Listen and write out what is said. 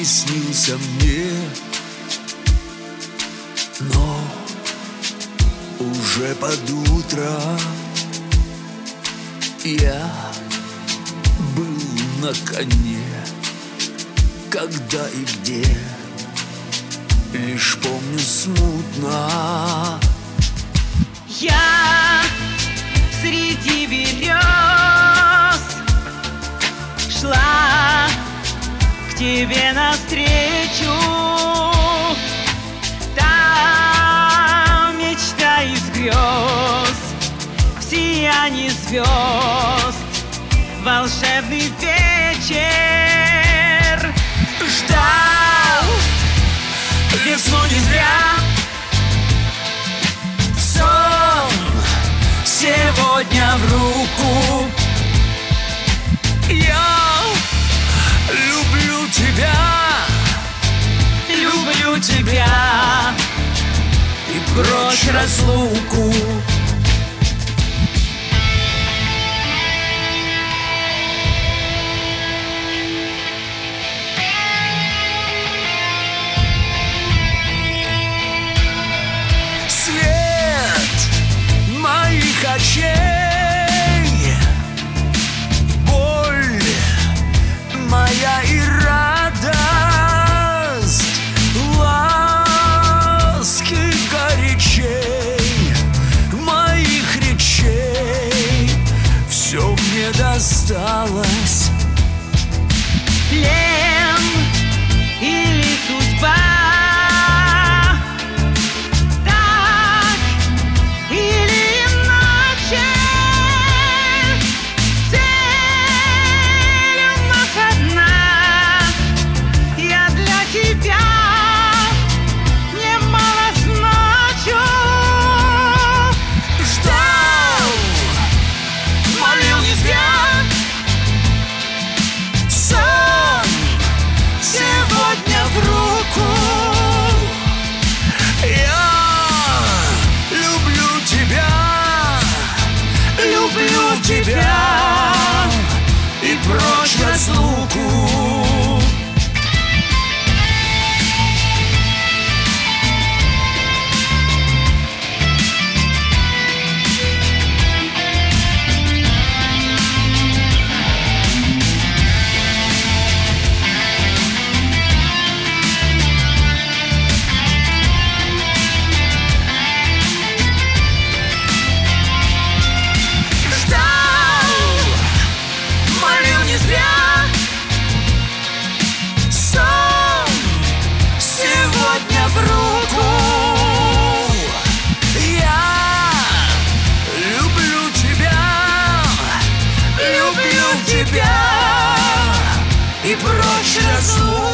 снился мне, но уже под утро я был на коне. Когда и где, лишь помню смутно. Я среди берез шла к тебе навстречу. Там мечта из грез, в сиянии звезд, волшебный вечер. Ждал весну не зря, сон сегодня в руку. Я люблю тебя, Люблю тебя и прочь разлуку. моих очей, боль моя и радость, ласки горячей моих речей, все мне досталось. Плен или судьба, тебя и прочь разлуку. И прочь разлуку.